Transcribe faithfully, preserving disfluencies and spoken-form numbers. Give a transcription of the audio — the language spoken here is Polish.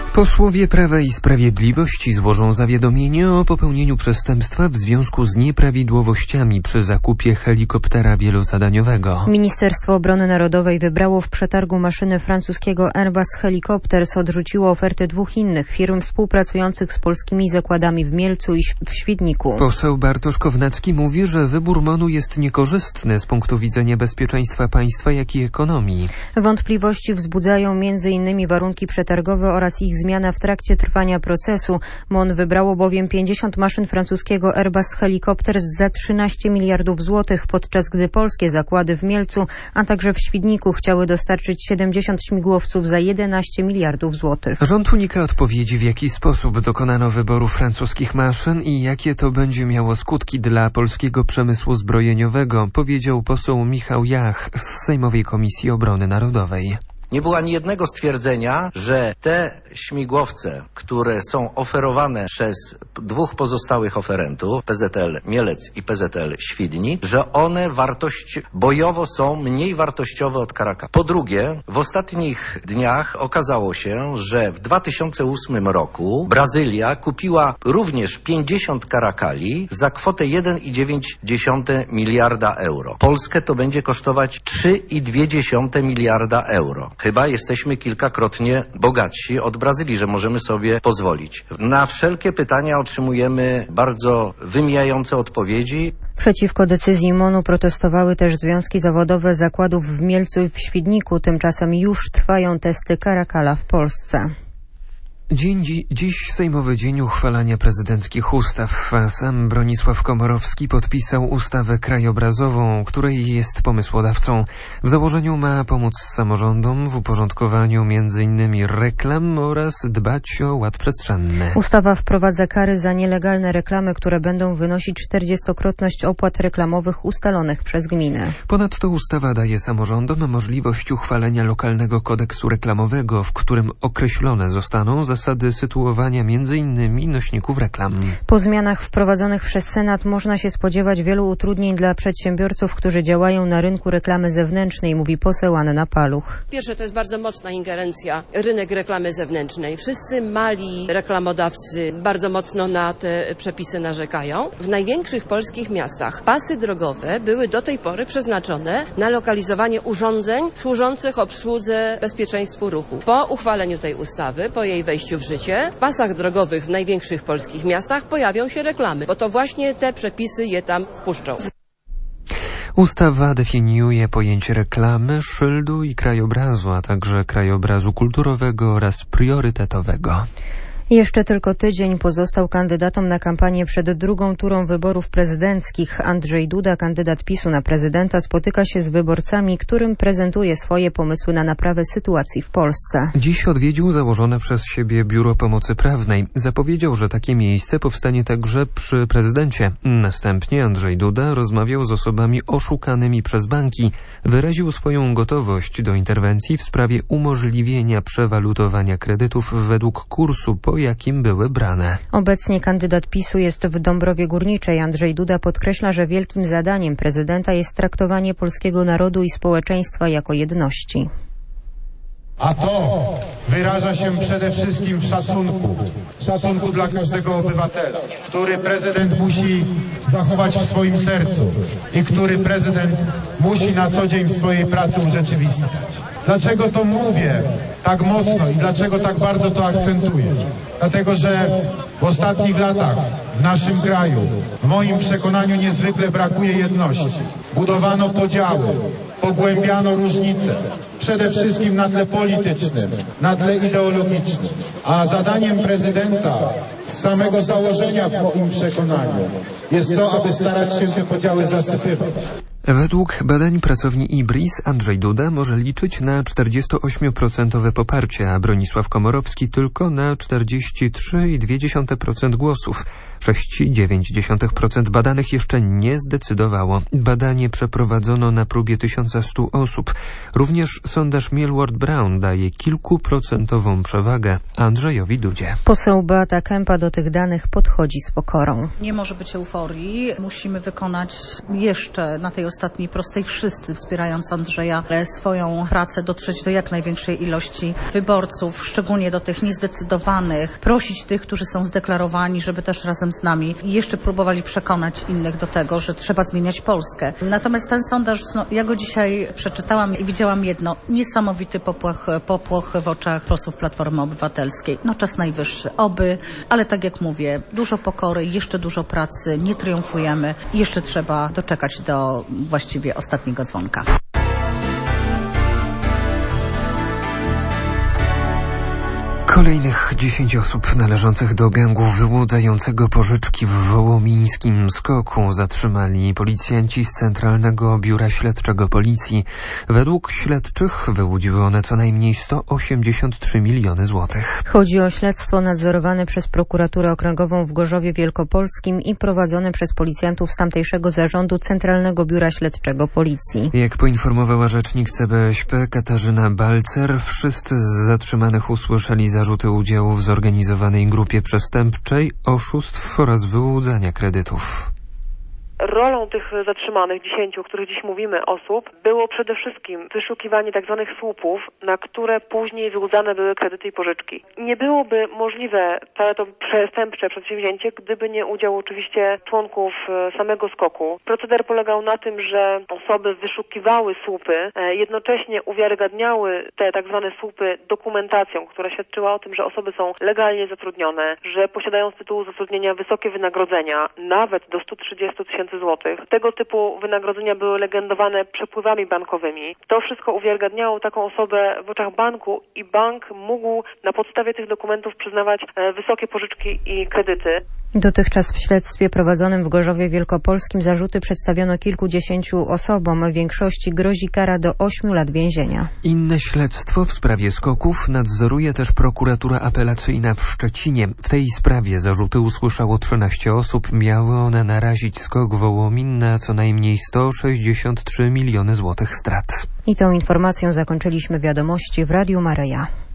Posłowie Prawa i Sprawiedliwości złożą zawiadomienie o popełnieniu przestępstwa w związku z nieprawidłowościami przy zakupie helikoptera wielozadaniowego. Ministerstwo Obrony Narodowej wybrało w przetargu maszyny francuskiego Airbus Helicopters, odrzuciło oferty dwóch innych firm współpracujących z polskimi zakładami w Mielcu i w Świdniku. Poseł Bartosz Kownacki mówi, że wybór MON-u jest niekorzystny z punktu widzenia bezpieczeństwa państwa, jak i ekonomii. Wątpliwości wzbudzają między innymi warunki przetargowe oraz ich zmiana w trakcie trwania procesu. MON wybrało bowiem pięćdziesiąt maszyn francuskiego Airbus Helicopters za trzynaście miliardów złotych, podczas gdy polskie zakłady w Mielcu, a także w Świdniku chciały dostarczyć siedemdziesiąt śmigłowców za jedenaście miliardów złotych. Rząd unika odpowiedzi, w jaki sposób dokonano wyboru francuskich maszyn i jakie to będzie miało skutki dla polskiego przemysłu zbrojeniowego, powiedział poseł Michał Jach z Sejmowej Komisji Obrony Narodowej. Nie było ani jednego stwierdzenia, że te śmigłowce, które są oferowane przez dwóch pozostałych oferentów, P Z L Mielec i P Z L Świdnik, że one wartość bojowo są mniej wartościowe od Karakala. Po drugie, w ostatnich dniach okazało się, że w dwa tysiące ósmym roku Brazylia kupiła również pięćdziesiąt Karakali za kwotę jeden i dziewięć miliarda euro. Polskę to będzie kosztować trzy i dwie dziesiąte miliarda euro. Chyba jesteśmy kilkakrotnie bogatsi od Brazylii, że możemy sobie pozwolić. Na wszelkie pytania otrzymujemy bardzo wymijające odpowiedzi. Przeciwko decyzji MON-u protestowały też związki zawodowe zakładów w Mielcu i w Świdniku. Tymczasem już trwają testy Karakala w Polsce. Dzień, dzi, dziś sejmowy dzień uchwalania prezydenckich ustaw. Sam Bronisław Komorowski podpisał ustawę krajobrazową, której jest pomysłodawcą. W założeniu ma pomóc samorządom w uporządkowaniu między innymi reklam oraz dbać o ład przestrzenny. Ustawa wprowadza kary za nielegalne reklamy, które będą wynosić czterdziestokrotność opłat reklamowych ustalonych przez gminy. Ponadto ustawa daje samorządom możliwość uchwalenia lokalnego kodeksu reklamowego, w którym określone zostaną zasady zasady sytuowania między innymi nośników reklam. Po zmianach wprowadzonych przez Senat można się spodziewać wielu utrudnień dla przedsiębiorców, którzy działają na rynku reklamy zewnętrznej, mówi poseł Anna Paluch. Pierwsze, to jest bardzo mocna ingerencja rynek reklamy zewnętrznej. Wszyscy mali reklamodawcy bardzo mocno na te przepisy narzekają. W największych polskich miastach pasy drogowe były do tej pory przeznaczone na lokalizowanie urządzeń służących obsłudze bezpieczeństwu ruchu. Po uchwaleniu tej ustawy, po jej wejściu w życie, w pasach drogowych w największych polskich miastach pojawią się reklamy, bo to właśnie te przepisy je tam wpuszczą. Ustawa definiuje pojęcie reklamy, szyldu i krajobrazu, a także krajobrazu kulturowego oraz priorytetowego. Jeszcze tylko tydzień pozostał kandydatom na kampanię przed drugą turą wyborów prezydenckich. Andrzej Duda, kandydat PiSu na prezydenta, spotyka się z wyborcami, którym prezentuje swoje pomysły na naprawę sytuacji w Polsce. Dziś odwiedził założone przez siebie Biuro Pomocy Prawnej. Zapowiedział, że takie miejsce powstanie także przy prezydencie. Następnie Andrzej Duda rozmawiał z osobami oszukanymi przez banki. Wyraził swoją gotowość do interwencji w sprawie umożliwienia przewalutowania kredytów według kursu, po jakim były brane. Obecnie kandydat PiSu jest w Dąbrowie Górniczej. Andrzej Duda podkreśla, że wielkim zadaniem prezydenta jest traktowanie polskiego narodu i społeczeństwa jako jedności. A to wyraża się przede wszystkim w szacunku. Szacunku dla każdego obywatela, który prezydent musi zachować w swoim sercu i który prezydent musi na co dzień w swojej pracy urzeczywistniać. Dlaczego to mówię tak mocno i dlaczego tak bardzo to akcentuję? Dlatego, że w ostatnich latach w naszym kraju, w moim przekonaniu, niezwykle brakuje jedności. Budowano podziały, pogłębiano różnice, przede wszystkim na tle politycznym, na tle ideologicznym. A zadaniem prezydenta z samego założenia, w moim przekonaniu, jest to, aby starać się te podziały zasypywać. Według badań pracowni IBRIS Andrzej Duda może liczyć na czterdziestoośmioprocentowe poparcie, a Bronisław Komorowski tylko na czterdzieści trzy i dwie dziesiąte procent głosów. sześć przecinek dziewięć procent badanych jeszcze nie zdecydowało. Badanie przeprowadzono na próbie tysiąc sto osób. Również sondaż Millward Brown daje kilkuprocentową przewagę Andrzejowi Dudzie. Poseł Beata Kępa do tych danych podchodzi z pokorą. Nie może być euforii. Musimy wykonać jeszcze na tej ostatniej prostej wszyscy, wspierając Andrzeja, swoją pracę dotrzeć do jak największej ilości wyborców, szczególnie do tych niezdecydowanych, prosić tych, którzy są zdeklarowani, żeby też razem z nami jeszcze próbowali przekonać innych do tego, że trzeba zmieniać Polskę. Natomiast ten sondaż, no, ja go dzisiaj przeczytałam i widziałam jedno, niesamowity popłoch, popłoch w oczach posłów Platformy Obywatelskiej. No czas najwyższy, oby, ale tak jak mówię, dużo pokory, jeszcze dużo pracy, nie triumfujemy i jeszcze trzeba doczekać do właściwie ostatniego dzwonka. Kolejnych dziesięć osób należących do gangu wyłudzającego pożyczki w wołomińskim Skoku zatrzymali policjanci z Centralnego Biura Śledczego Policji. Według śledczych wyłudziły one co najmniej sto osiemdziesiąt trzy miliony złotych. Chodzi o śledztwo nadzorowane przez prokuraturę okręgową w Gorzowie Wielkopolskim i prowadzone przez policjantów z tamtejszego zarządu Centralnego Biura Śledczego Policji. Jak poinformowała rzecznik C B S P Katarzyna Balcer, wszyscy z zatrzymanych usłyszeli zarzuty udziału w zorganizowanej grupie przestępczej, oszustw oraz wyłudzania kredytów. Rolą tych zatrzymanych, dziesięciu, o których dziś mówimy, osób, było przede wszystkim wyszukiwanie tzw. słupów, na które później wyłudzane były kredyty i pożyczki. Nie byłoby możliwe całe to przestępcze przedsięwzięcie, gdyby nie udział oczywiście członków samego Skoku. Proceder polegał na tym, że osoby wyszukiwały słupy, jednocześnie uwiarygadniały te tzw. słupy dokumentacją, która świadczyła o tym, że osoby są legalnie zatrudnione, że posiadają z tytułu zatrudnienia wysokie wynagrodzenia, nawet do stu trzydziestu tysięcy złotych. Tego typu wynagrodzenia były legendowane przepływami bankowymi. To wszystko uwiarygadniało taką osobę w oczach banku i bank mógł na podstawie tych dokumentów przyznawać wysokie pożyczki i kredyty. Dotychczas w śledztwie prowadzonym w Gorzowie Wielkopolskim zarzuty przedstawiono kilkudziesięciu osobom. Większości grozi kara do ośmiu lat więzienia. Inne śledztwo w sprawie Skoków nadzoruje też prokuratura apelacyjna w Szczecinie. W tej sprawie zarzuty usłyszało trzynaście osób. Miały one narazić Skok Wołomin na co najmniej sto sześćdziesiąt trzy miliony złotych strat. I tą informacją zakończyliśmy wiadomości w Radiu Maryja.